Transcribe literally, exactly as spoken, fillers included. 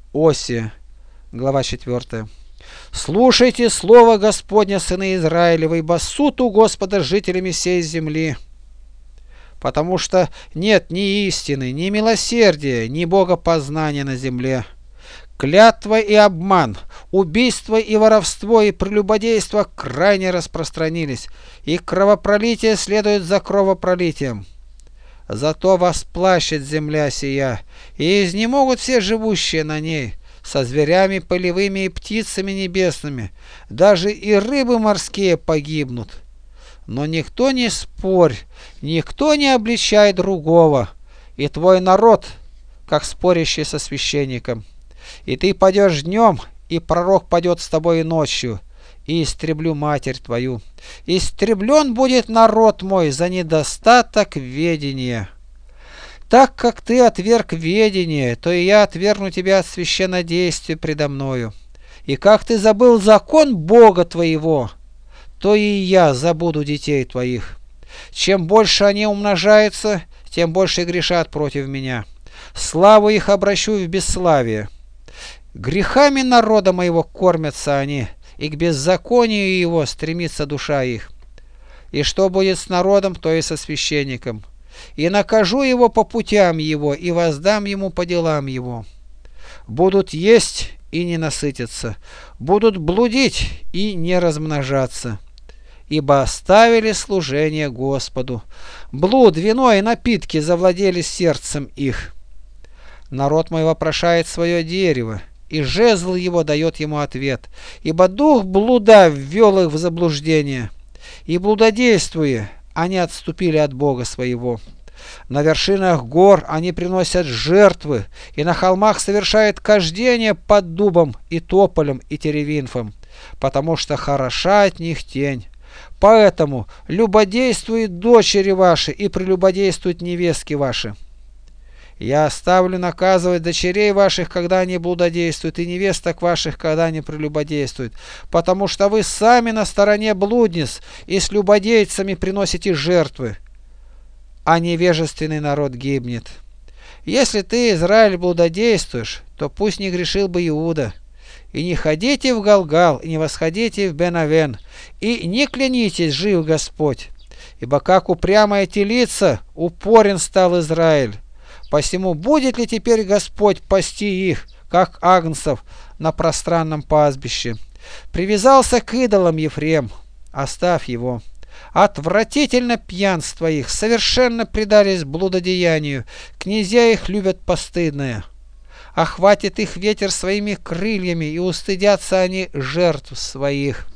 Осия, глава четвёртая. Слушайте слово Господня, сыны Израилевы, ибо суд у Господа с жителями сей земли. Потому что нет ни истины, ни милосердия, ни богопознания на земле. Клятва и обман, убийство и воровство и прелюбодейство крайне распространились, и кровопролитие следует за кровопролитием. Зато восплачет земля сия, и изнемогут все живущие на ней, со зверями полевыми и птицами небесными, даже и рыбы морские погибнут. Но никто не спорь, никто не обличай другого, и твой народ, как спорящий со священником. И ты пойдешь днем, и пророк пойдет с тобой ночью, и истреблю матерь твою. Истреблен будет народ мой за недостаток ведения. Так как ты отверг ведение, то и я отвергну тебя от священнодействия предо мною. И как ты забыл закон Бога твоего, то и я забуду детей твоих. Чем больше они умножаются, тем больше грешат против меня. Славу их обращу в бесславие. Грехами народа моего кормятся они, и к беззаконию его стремится душа их. И что будет с народом, то и со священником. И накажу его по путям его, и воздам ему по делам его. Будут есть и не насытятся, будут блудить и не размножаться, ибо оставили служение Господу. Блуд, вино и напитки завладели сердцем их. Народ мой вопрошает свое дерево, и жезл его дает ему ответ, ибо дух блуда ввел их в заблуждение, и блудодействуя, они отступили от Бога своего. На вершинах гор они приносят жертвы, и на холмах совершают кождение под дубом и тополем и теревинфом, потому что хороша от них тень. Поэтому любодействуют дочери ваши и прелюбодействуют невестки ваши. Я оставлю наказывать дочерей ваших, когда они блудодействуют, и невесток ваших, когда они прелюбодействуют, потому что вы сами на стороне блудниц и с любодейцами приносите жертвы, а невежественный народ гибнет. Если ты, Израиль, блудодействуешь, то пусть не грешил бы Иуда. И не ходите в Галгал, и не восходите в Бен-Авен, и не клянитесь, жив Господь, ибо как упрямая телица упорен стал Израиль. Посему будет ли теперь Господь пасти их, как агнцев на пространном пастбище? Привязался к идолам Ефрем, оставь его. Отвратительно пьянство их, совершенно предались блудодеянию, князья их любят постыдное. Охватит их ветер своими крыльями, и устыдятся они жертв своих.